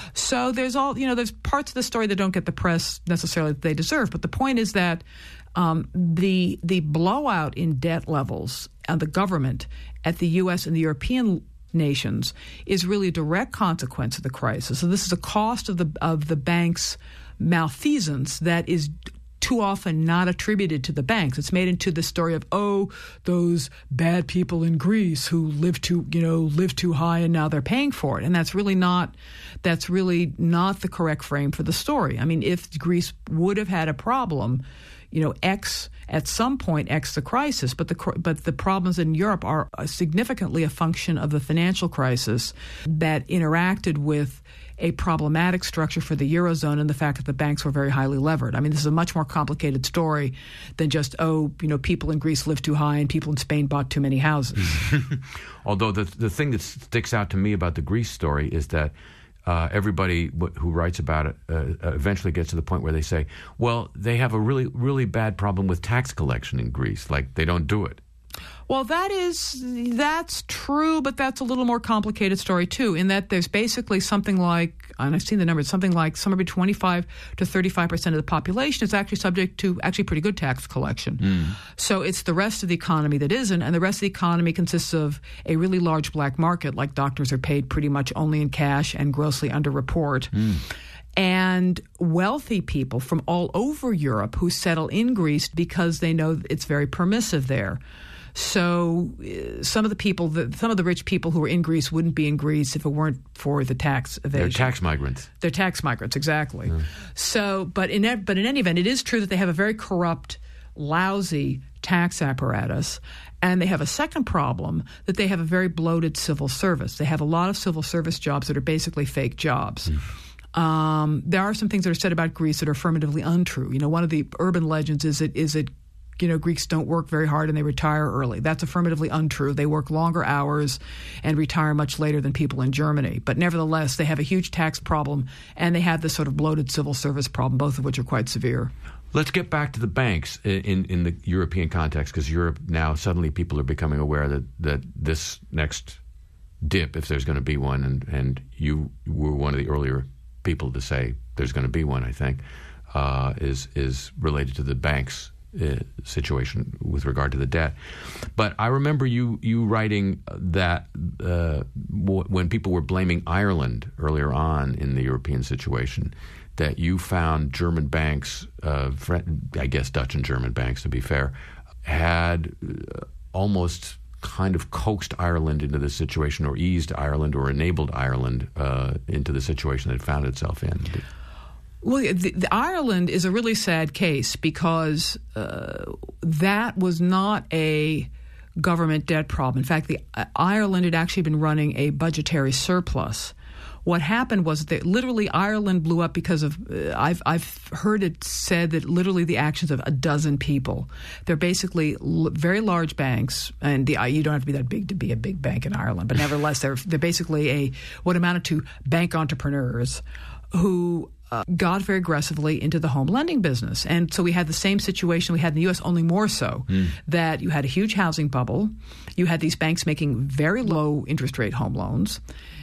So there's all you know. There's parts of the story that don't get the press necessarily that they deserve. But the point is that. Um, the the blowout in debt levels and the government at the U S and the European nations is really a direct consequence of the crisis. So this is a cost of the of the bank's malfeasance that is too often not attributed to the banks. It's made into the story of, oh, those bad people in Greece who live too, you know, live too high and now they're paying for it. And that's really not, that's really not the correct frame for the story. I mean, if Greece would have had a problem, you know, X at some point, X the crisis, but the but the problems in Europe are significantly a function of the financial crisis that interacted with a problematic structure for the Eurozone and the fact that the banks were very highly levered. I mean, this is a much more complicated story than just, oh, you know, people in Greece live too high and people in Spain bought too many houses. Although the the thing that sticks out to me about the Greece story is that uh, everybody w- who writes about it uh, eventually gets to the point where they say, well, they have a really, really bad problem with tax collection in Greece. Like, they don't do it. Well, that is, that's true, but that's a little more complicated story, too, in that there's basically something like, and I've seen the numbers, something like somewhere between twenty-five to thirty-five percent of the population is actually subject to actually pretty good tax collection. Mm. So it's the rest of the economy that isn't, and the rest of the economy consists of a really large black market, like doctors are paid pretty much only in cash and grossly underreport. Mm. And wealthy people from all over Europe who settle in Greece because they know it's very permissive there. So uh, some of the people, the, some of the rich people who are in Greece wouldn't be in Greece if it weren't for the tax evasion. They're tax migrants. They're tax migrants, exactly. Yeah. So, but in but in any event, it is true that they have a very corrupt, lousy tax apparatus. And they have a second problem, that they have a very bloated civil service. They have a lot of civil service jobs that are basically fake jobs. Mm. Um, there are some things that are said about Greece that are affirmatively untrue. You know, one of the urban legends is it is it. You know, Greeks don't work very hard and they retire early. That's affirmatively untrue. They work longer hours and retire much later than people in Germany. But nevertheless, they have a huge tax problem and they have this sort of bloated civil service problem, both of which are quite severe. Let's get back to the banks in, in the European context, because Europe now, suddenly people are becoming aware that, that this next dip, if there's going to be one, and, and you were one of the earlier people to say there's going to be one, I think, uh, is is related to the banks' Uh, situation with regard to the debt. But I remember you you writing that uh, w- when people were blaming Ireland earlier on in the European situation, that you found German banks, uh, I guess Dutch and German banks to be fair, had uh, almost kind of coaxed Ireland into this situation, or eased Ireland, or enabled Ireland uh, into the situation that it found itself in. Well, the, the Ireland is a really sad case because uh, that was not a government debt problem. In fact, the uh, Ireland had actually been running a budgetary surplus. What happened was that literally Ireland blew up because of uh, I've I've heard it said that literally the actions of a dozen people. They're basically l- very large banks, and the, uh, you don't have to be that big to be a big bank in Ireland, but nevertheless, they're they're basically a what amounted to bank entrepreneurs who Uh, got very aggressively into the home lending business. And so we had the same situation we had in the U S, only more so, mm. that you had a huge housing bubble. You had these banks making very low interest rate home loans.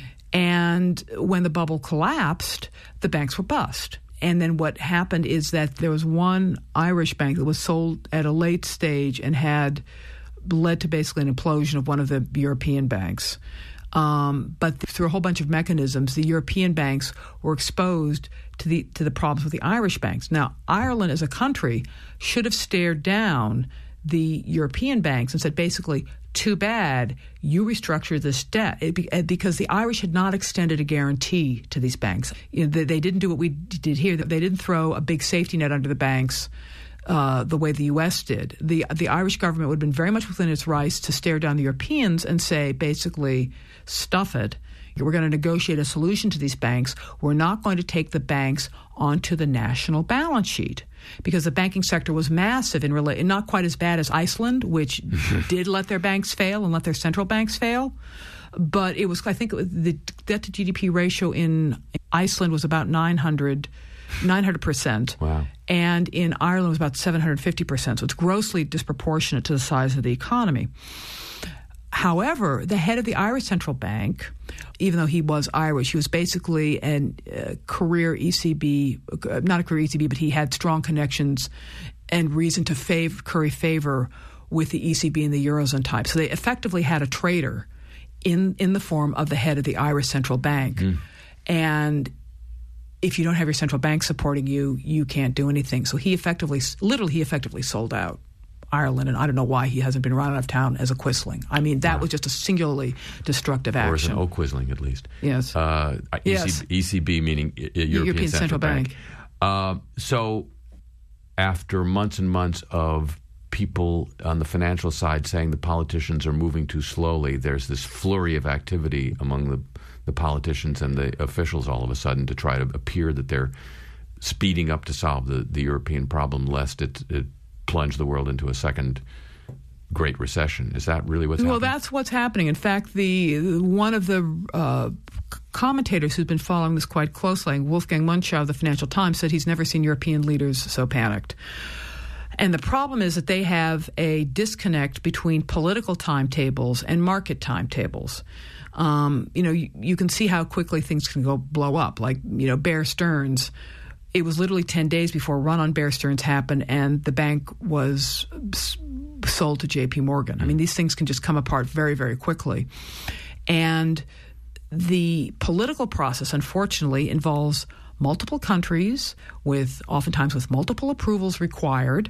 And when the bubble collapsed, the banks were bust. And then what happened is that there was one Irish bank that was sold at a late stage and had led to basically an implosion of one of the European banks. Um, but through a whole bunch of mechanisms, the European banks were exposed to the to the problems with the Irish banks. Now, Ireland as a country should have stared down the European banks and said, basically, too bad, you restructure this debt, it, because the Irish had not extended a guarantee to these banks. You know, they, they didn't do what we did here. They didn't throw a big safety net under the banks Uh, the way the U S did. The the Irish government would have been very much within its rights to stare down the Europeans and say, basically, stuff it. We're going to negotiate a solution to these banks. We're not going to take the banks onto the national balance sheet, because the banking sector was massive in rela- not quite as bad as Iceland, which did let their banks fail and let their central banks fail. But it was, I think, it was the debt to G D P ratio in Iceland was about nine hundred percent. Wow. And in Ireland it was about seven hundred fifty percent. So it's grossly disproportionate to the size of the economy. However, the head of the Irish Central Bank, even though he was Irish, he was basically a uh, career E C B, uh, not a career E C B, but he had strong connections and reason to favor, curry favor with the E C B and the Eurozone type. So they effectively had a traitor in, in the form of the head of the Irish Central Bank. Mm. And if you don't have your central bank supporting you, you can't do anything. So he effectively, literally, he effectively sold out Ireland, and I don't know why he hasn't been run out of town as a Quisling. I mean, that wow. was just a singularly destructive action. Or as an O-Quisling, at least. Yes. Uh, yes. E C B meaning European, European Central, Central Bank. Bank. Uh, so after months and months of people on the financial side saying the politicians are moving too slowly, there's this flurry of activity among the, the politicians and the officials all of a sudden to try to appear that they're speeding up to solve the, the European problem, lest it, it plunge the world into a second Great Recession. Is that really what's well, happening? Well, that's what's happening. In fact, the one of the uh, commentators who's been following this quite closely, Wolfgang Munchau of the Financial Times, said he's never seen European leaders so panicked. And the problem is that they have a disconnect between political timetables and market timetables. Um, you know, you, you can see how quickly things can go blow up. Like, you know, Bear Stearns, it was literally ten days before a run on Bear Stearns happened, and the bank was sold to J P Morgan. I mean, these things can just come apart very, very quickly. And the political process, unfortunately, involves multiple countries with oftentimes with multiple approvals required,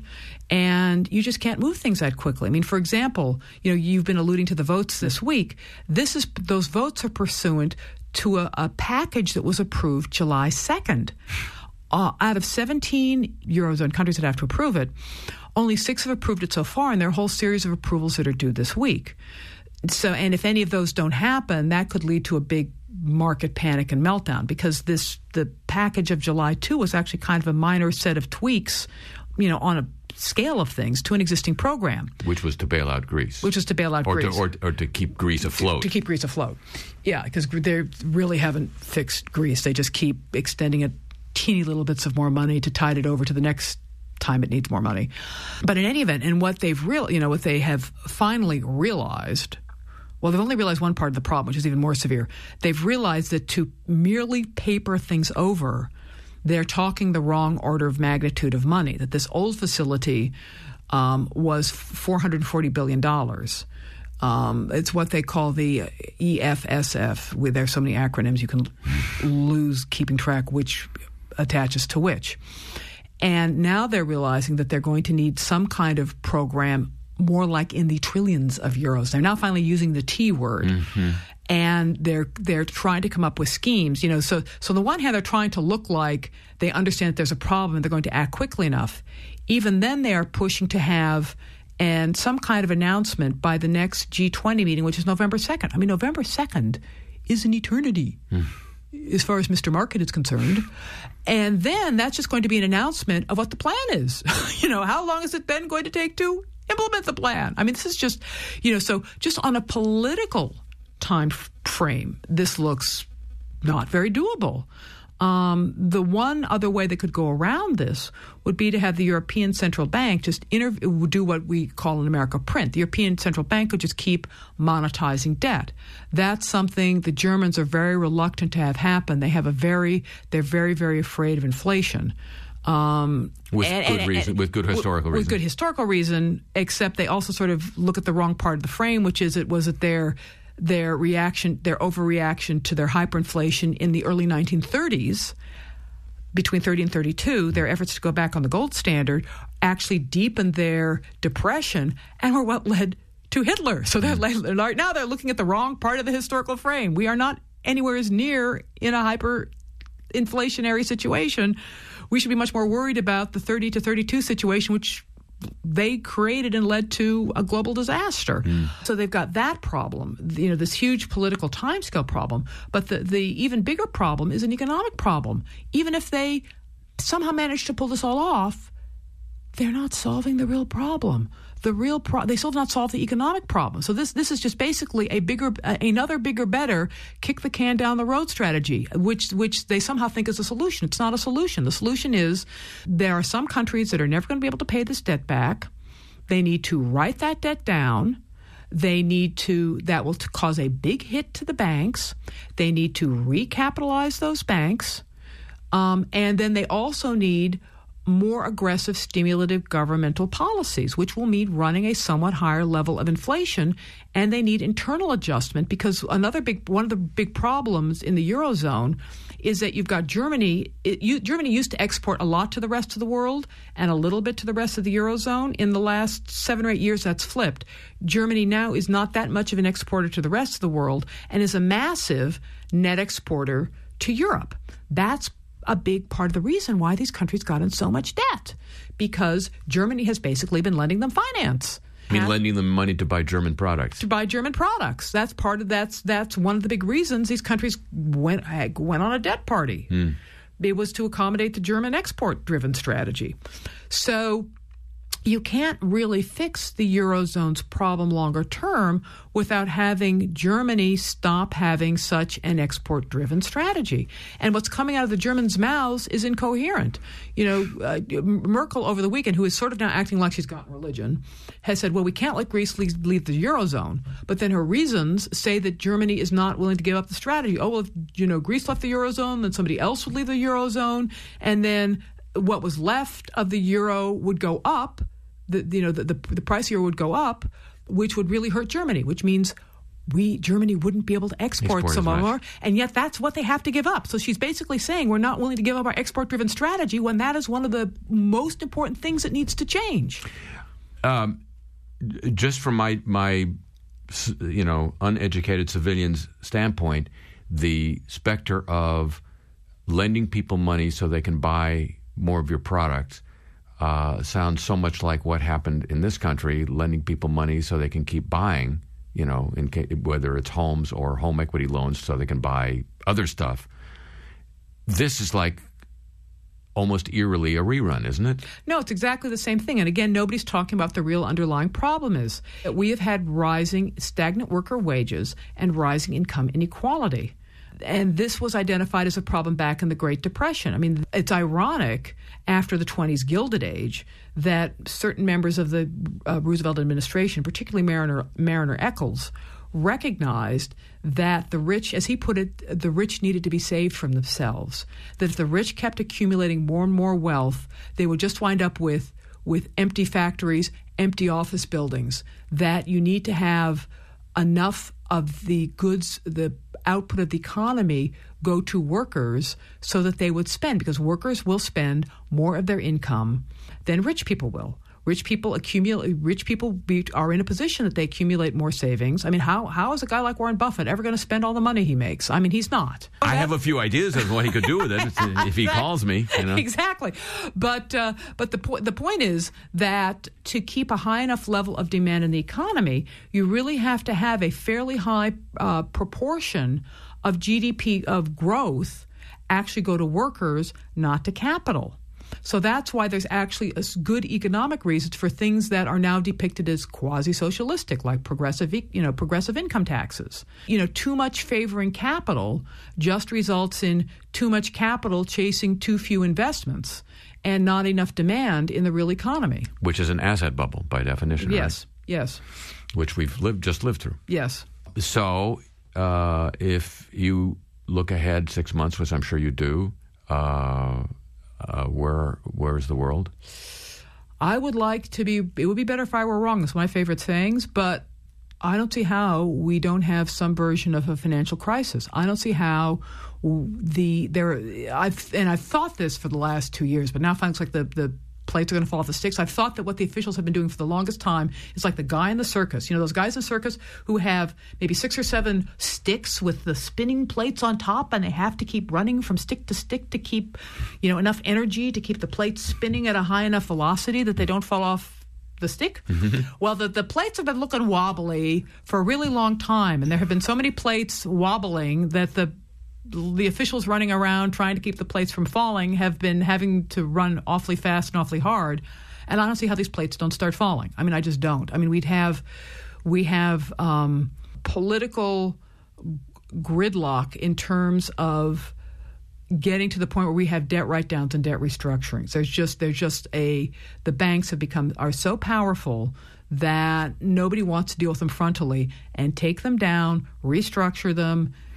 and you just can't move things that quickly. I mean, for example, you know, you've been alluding to the votes this week. This is those votes are pursuant to a, a package that was approved July second. Uh, out of seventeen Eurozone countries that have to approve it, only six have approved it so far, and there are a whole series of approvals that are due this week. So, and if any of those don't happen, that could lead to a big market panic and meltdown, because this the package of July second was actually kind of a minor set of tweaks, you know, on a scale of things to an existing program. Which was to bail out Greece. Which was to bail out or Greece. To, or, or to keep Greece afloat. To, to keep Greece afloat. Yeah, because they really haven't fixed Greece. They just keep extending it teeny little bits of more money to tide it over to the next time it needs more money. But in any event, and what they've real, you know, what they have finally realized, well, they've only realized one part of the problem, which is even more severe. They've realized that to merely paper things over, they're talking the wrong order of magnitude of money, that this old facility um, was four hundred forty billion dollars. Um, it's what they call the E F S F. Where there's so many acronyms, you can lose keeping track which attaches to which. And now they're realizing that they're going to need some kind of program more like in the trillions of euros. They're now finally using the T word. Mm-hmm. And they're they're trying to come up with schemes. You know, so so on the one hand, they're trying to look like they understand that there's a problem and they're going to act quickly enough. Even then, they are pushing to have and some kind of announcement by the next G twenty meeting, which is November second. I mean, November second is an eternity. Mm. As far as Mister Market is concerned. And then that's just going to be an announcement of what the plan is. You know, how long is it then going to take to implement the plan? I mean, this is just, you know, so just on a political time frame, this looks not very doable. Um, the one other way that could go around this would be to have the European Central Bank just interv- do what we call in America print. The European Central Bank could just keep monetizing debt. That's something the Germans are very reluctant to have happen. They have a very, they're very, very afraid of inflation. Um, with and, good and, reason, and, with good historical with, reason. With good historical reason, except they also sort of look at the wrong part of the frame, which is it was it their their reaction, their overreaction to their hyperinflation in the early nineteen thirties, between thirty and thirty-two, their efforts to go back on the gold standard actually deepened their depression and were what led to Hitler. So they're mm. now they're looking at the wrong part of the historical frame. We are not anywhere as near in a hyperinflationary situation. We should be much more worried about the thirty to thirty-two situation, which they created and led to a global disaster. Mm. So they've got that problem, you know, this huge political timescale problem. But the, the even bigger problem is an economic problem. Even if they somehow manage to pull this all off, they're not solving the real problem. The real pro- they still have not solved the economic problem. So this this is just basically a bigger, uh, another bigger, better kick the can down the road strategy, which which they somehow think is a solution. It's not a solution. The solution is there are some countries that are never going to be able to pay this debt back. They need to write that debt down. They need to that will t- cause a big hit to the banks. They need to recapitalize those banks, um, and then they also need more aggressive stimulative governmental policies, which will mean running a somewhat higher level of inflation, and they need internal adjustment because another big one of the big problems in the Eurozone is that you've got Germany. It, you, Germany used to export a lot to the rest of the world and a little bit to the rest of the Eurozone. In the last seven or eight years, that's flipped. Germany now is not that much of an exporter to the rest of the world and is a massive net exporter to Europe. That's a big part of the reason why these countries got in so much debt, because Germany has basically been lending them finance. I mean, lending them money to buy German products. To buy German products. That's part of that's that's one of the big reasons these countries went went on a debt party. Mm. It was to accommodate the German export-driven strategy. So you can't really fix the Eurozone's problem longer term without having Germany stop having such an export-driven strategy. And what's coming out of the Germans' mouths is incoherent. You know, uh, Merkel over the weekend, who is sort of now acting like she's gotten religion, has said, well, we can't let Greece leave, leave the Eurozone. But then her reasons say that Germany is not willing to give up the strategy. Oh, well, if, you know, Greece left the Eurozone, then somebody else would leave the Eurozone. And then what was left of the euro would go up. The, you know, the, the the price of euro would go up, which would really hurt Germany, which means we Germany wouldn't be able to export, export some more, and yet that's what they have to give up. So she's basically saying we're not willing to give up our export-driven strategy when that is one of the most important things that needs to change. Um, just from my my you know uneducated civilian's standpoint, the specter of lending people money so they can buy more of your products Uh, sounds so much like what happened in this country, lending people money so they can keep buying, you know, in ca- whether it's homes or home equity loans so they can buy other stuff. This is like almost eerily a rerun, isn't it? No, it's exactly the same thing. And again, nobody's talking about the real underlying problem is that we have had rising stagnant worker wages and rising income inequality. And this was identified as a problem back in the Great Depression. I mean, it's ironic after the twenties Gilded Age that certain members of the uh, Roosevelt administration, particularly Mariner, Mariner Eccles, recognized that the rich, as he put it, the rich needed to be saved from themselves. That if the rich kept accumulating more and more wealth, they would just wind up with, with empty factories, empty office buildings. That you need to have enough of the goods, the output of the economy go to workers so that they would spend, because workers will spend more of their income than rich people will. Rich people accumulate. Rich people be, are in a position that they accumulate more savings. I mean, how how is a guy like Warren Buffett ever going to spend all the money he makes? I mean, he's not. I have a few ideas of what he could do with it if he calls me. You know? Exactly, but uh, but the po- the point is that to keep a high enough level of demand in the economy, you really have to have a fairly high uh, proportion of G D P of growth actually go to workers, not to capital. So that's why there's actually a good economic reasons for things that are now depicted as quasi-socialistic, like progressive, you know, progressive income taxes. You know, too much favoring capital just results in too much capital chasing too few investments and not enough demand in the real economy. Which is an asset bubble by definition, Yes, right? yes. Which we've lived just lived through. Yes. So uh, if you look ahead six months, which I'm sure you do, uh, Uh, where where is the world? I would like to be, it would be better if I were wrong. It's one of my favorite sayings, but I don't see how we don't have some version of a financial crisis. I don't see how the, there, I've, and I've thought this for the last two years, but now it finds like the, the plates are going to fall off the sticks. I've thought that what the officials have been doing for the longest time is like the guy in the circus. You know, those guys in the circus who have maybe six or seven sticks with the spinning plates on top, and they have to keep running from stick to stick to keep, you know, enough energy to keep the plates spinning at a high enough velocity that they don't fall off the stick. Mm-hmm. Well, the, the plates have been looking wobbly for a really long time, and there have been so many plates wobbling that the the officials running around trying to keep the plates from falling have been having to run awfully fast and awfully hard. And I don't see how these plates don't start falling. I mean, I just don't. I mean, we'd have, we have um, political gridlock in terms of getting to the point where we have debt write-downs and debt restructurings. There's just, there's just a, the banks have become, are so powerful that nobody wants to deal with them frontally and take them down, restructure them,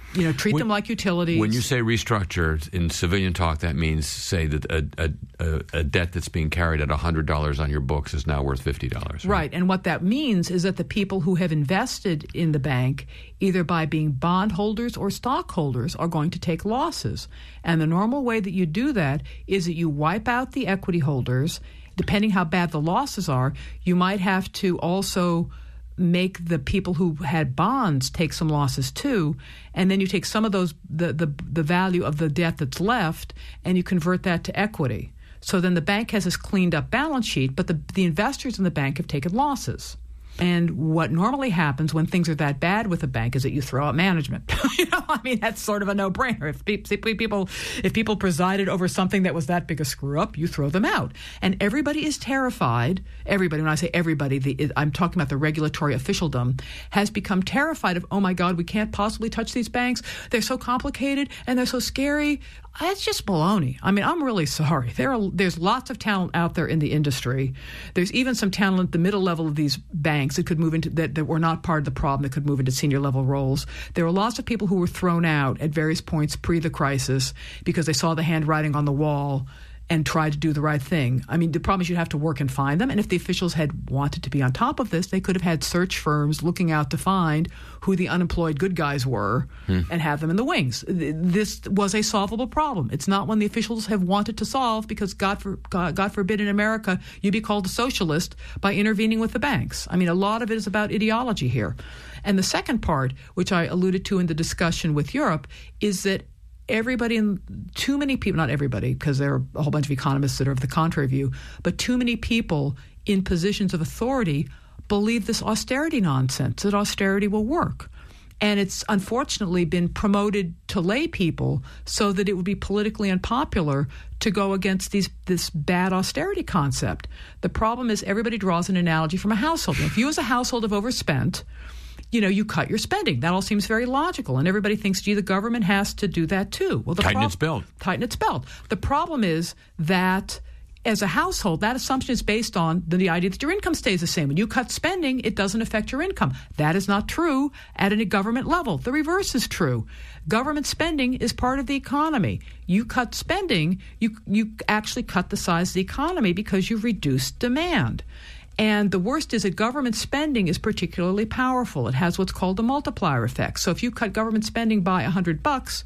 you know, treat when, them like utilities. When you say restructure, in civilian talk, that means, say, that a, a, a debt that's being carried at one hundred dollars on your books is now worth fifty dollars. Right? Right. And what that means is that the people who have invested in the bank, either by being bondholders or stockholders, are going to take losses. And the normal way that you do that is that you wipe out the equity holders. Depending how bad the losses are, you might have to also make the people who had bonds take some losses too, and then you take some of those the, the the value of the debt that's left and you convert that to equity. So then the bank has this cleaned up balance sheet, but the the investors in the bank have taken losses. And what normally happens when things are that bad with a bank is that you throw out management. you know, I mean, that's sort of a no-brainer. If people, if people presided over something that was that big a screw-up, you throw them out. And everybody is terrified. Everybody, when I say everybody, the, I'm talking about the regulatory officialdom, has become terrified of, oh, my God, we can't possibly touch these banks. They're so complicated and they're so scary. That's just baloney. I mean, I'm really sorry. There are there's lots of talent out there in the industry. There's even some talent at the middle level of these banks that could move into that, that were not part of the problem that could move into senior level roles. There are lots of people who were thrown out at various points pre the crisis because they saw the handwriting on the wall and tried to do the right thing. I mean, the problem is you'd have to work and find them. And if the officials had wanted to be on top of this, they could have had search firms looking out to find who the unemployed good guys were hmm. and have them in the wings. This was a solvable problem. It's not one the officials have wanted to solve because, God, for, God, God forbid, in America, you be called a socialist by intervening with the banks. I mean, a lot of it is about ideology here. And the second part, which I alluded to in the discussion with Europe, is that everybody, in too many people, not everybody, because there are a whole bunch of economists that are of the contrary view, but too many people in positions of authority believe this austerity nonsense, that austerity will work. And it's unfortunately been promoted to lay people so that it would be politically unpopular to go against these this bad austerity concept. The problem is everybody draws an analogy from a household. If you as a household have overspent, you know, you cut your spending. That all seems very logical. And everybody thinks, gee, the government has to do that too. Well, the tighten prob- its belt. Tighten its belt. The problem is that as a household, that assumption is based on the, the idea that your income stays the same. When you cut spending, it doesn't affect your income. That is not true at a government level. The reverse is true. Government spending is part of the economy. You cut spending, you you actually cut the size of the economy because you've reduced demand. And the worst is that government spending is particularly powerful. It has what's called a multiplier effect. So if you cut government spending by one hundred bucks,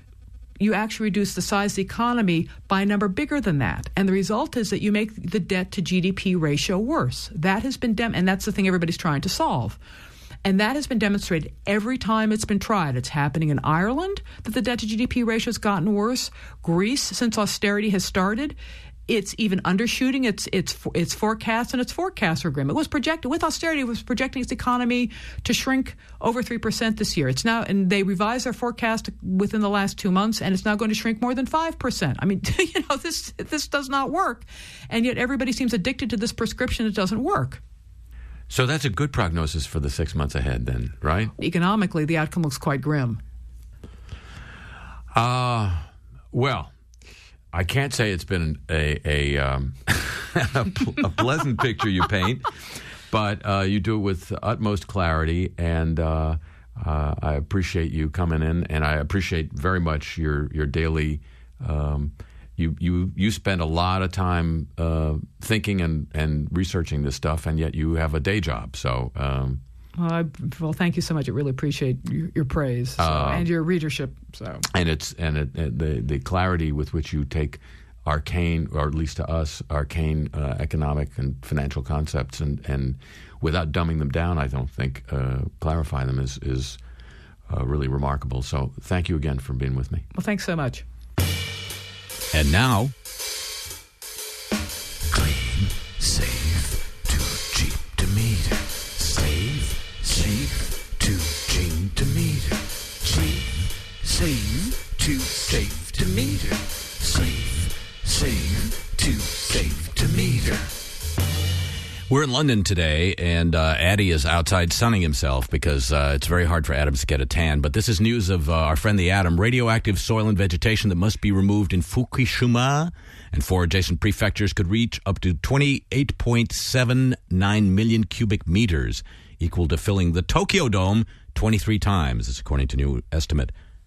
you actually reduce the size of the economy by a number bigger than that. And the result is that you make the debt to G D P ratio worse. That has been dem- and that's the thing everybody's trying to solve. And that has been demonstrated every time it's been tried. It's happening in Ireland that the debt to G D P ratio has gotten worse. Greece, since austerity has started, it's even undershooting its its its forecast and its forecaster agreement. It was projected with austerity. It was projecting its economy to shrink over three percent this year. It's now, and they revised their forecast within the last two months, and it's now going to shrink more than five percent. I mean, you know, this this does not work, and yet everybody seems addicted to this prescription that doesn't work. So that's a good prognosis for the six months ahead, then, right? Economically, the outcome looks quite grim. Uh well. I can't say it's been a a, um, a, pl- a pleasant picture you paint, but uh, you do it with utmost clarity, and uh, uh, I appreciate you coming in, and I appreciate very much your your daily. Um, you you you spend a lot of time uh, thinking and, and researching this stuff, and yet you have a day job. So. Um, Well, I, well, thank you so much. I really appreciate your, your praise so, uh, and your readership. So, and it's and it, the the clarity with which you take arcane, or at least to us, arcane uh, economic and financial concepts, and, and without dumbing them down, I don't think uh, clarify them is is uh, really remarkable. So, thank you again for being with me. Well, thanks so much. And now, clean, safe, too cheap to meter. Cheap, too cheap to meter. Cheap, safe, too safe to meter. Safe, safe, too safe to meter. we're in London today, and uh, Addy is outside sunning himself because uh, it's very hard for Adams to get a tan. But this is news of uh, our friend the Atom. Radioactive soil and vegetation that must be removed in Fukushima and four adjacent prefectures could reach up to twenty-eight point seven nine million cubic meters, equal to filling the Tokyo Dome twenty-three times. This is according to new estimate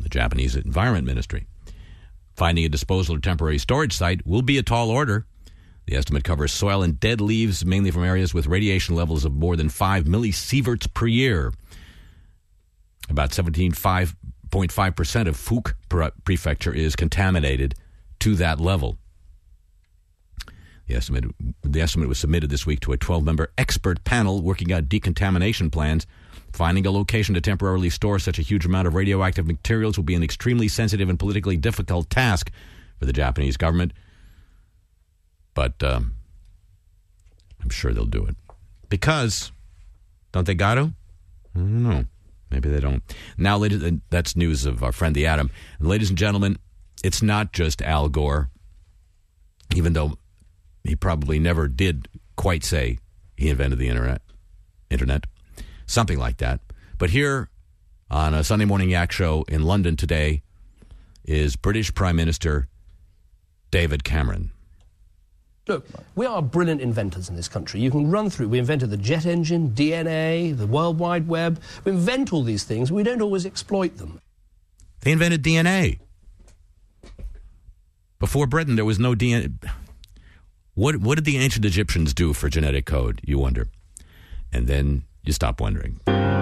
the Japanese Environment Ministry. Finding a disposal or temporary storage site will be a tall order. The estimate covers soil and dead leaves, mainly from areas with radiation levels of more than five millisieverts per year. About seventeen point five percent of Fuku Prefecture is contaminated to that level. The estimate, the estimate was submitted this week to a twelve-member expert panel working out decontamination plans. Finding a location to temporarily store such a huge amount of radioactive materials will be an extremely sensitive and politically difficult task for the Japanese government. But um, I'm sure they'll do it. Because, don't they got to? I don't know. Maybe they don't. Now, ladies, that's news of our friend the Atom. And ladies and gentlemen, it's not just Al Gore, even though he probably never did quite say he invented the internet. Internet. Something like that. But here on a Sunday Morning Yak show in London today is British Prime Minister David Cameron. Look, we are brilliant inventors in this country. You can run through. We invented the jet engine, D N A, the World Wide Web. We invent all these things. We don't always exploit them. They invented D N A. Before Britain, there was no D N A. What, what did the ancient Egyptians do for genetic code, you wonder? And then you stop wondering.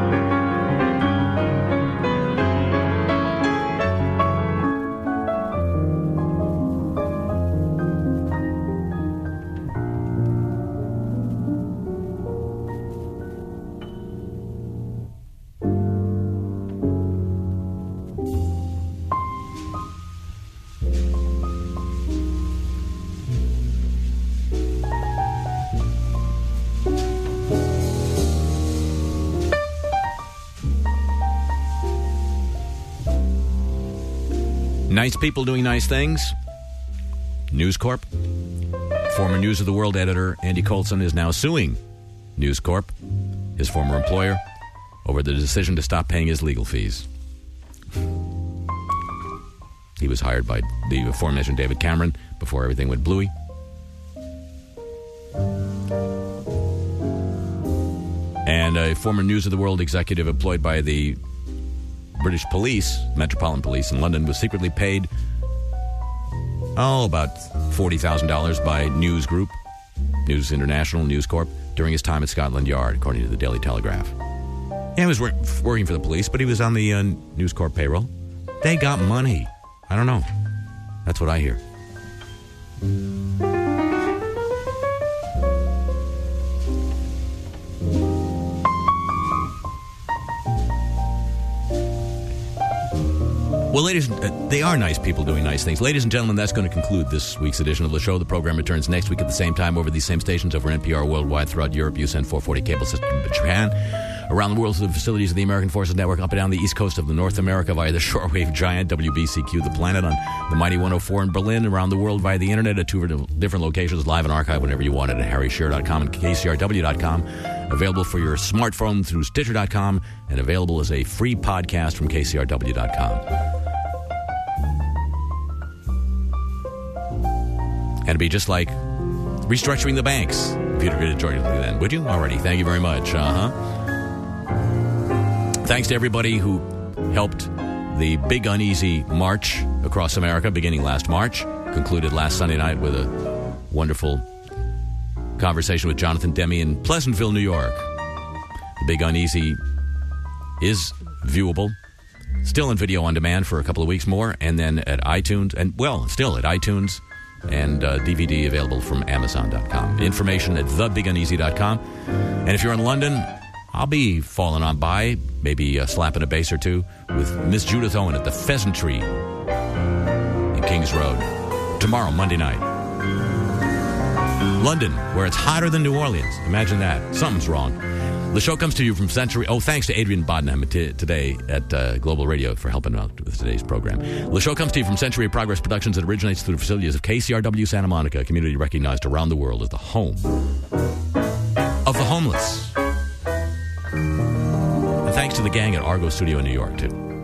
Nice people doing nice things. News Corp. Former News of the World editor Andy Coulson is now suing News Corp, his former employer, over the decision to stop paying his legal fees. He was hired by the aforementioned David Cameron before everything went bluey. And a former News of the World executive employed by the British Police, Metropolitan Police in London, was secretly paid, oh, about forty thousand dollars by News Group, News International, News Corp, during his time at Scotland Yard, according to the Daily Telegraph. Yeah, he was work, working for the police, but he was on the uh, News Corp payroll. They got money. I don't know. That's what I hear. Well, ladies, uh, they are nice people doing nice things. Ladies and gentlemen, that's going to conclude this week's edition of the show. The program returns next week at the same time over these same stations over N P R worldwide throughout Europe, U S N four forty cable system in Japan, around the world through the facilities of the American Forces Network, up and down the east coast of the North America via the shortwave giant W B C Q, The Planet, on the mighty one oh four in Berlin, around the world via the internet at two different locations, live and archive whenever you want it at harry shearer dot com and K C R W dot com. Available for your smartphone through Stitcher dot com and available as a free podcast from K C R W dot com. And it'd be just like restructuring the banks. If you'd have joined me then, would you? Alrighty, thank you very much. Uh-huh. Thanks to everybody who helped the Big Uneasy March across America beginning last March. Concluded last Sunday night with a wonderful conversation with Jonathan Demme in Pleasantville, New York. The Big Uneasy is viewable, still in video on demand for a couple of weeks more, and then at iTunes, and well, still at iTunes, and uh, D V D available from amazon dot com. Information at the big uneasy dot com. And if you're in London, I'll be falling on by, maybe uh, slapping a bass or two, with Miss Judith Owen at the Pheasant Tree in Kings Road tomorrow, Monday night. London, where it's hotter than New Orleans. Imagine that. Something's wrong. The show comes to you from Century. Oh, thanks to Adrian Bodenham t- today at uh, Global Radio for helping out with today's program. The show comes to you from Century Progress Productions that originates through the facilities of K C R W Santa Monica, a community recognized around the world as the home of the homeless. And thanks to the gang at Argo Studio in New York, too.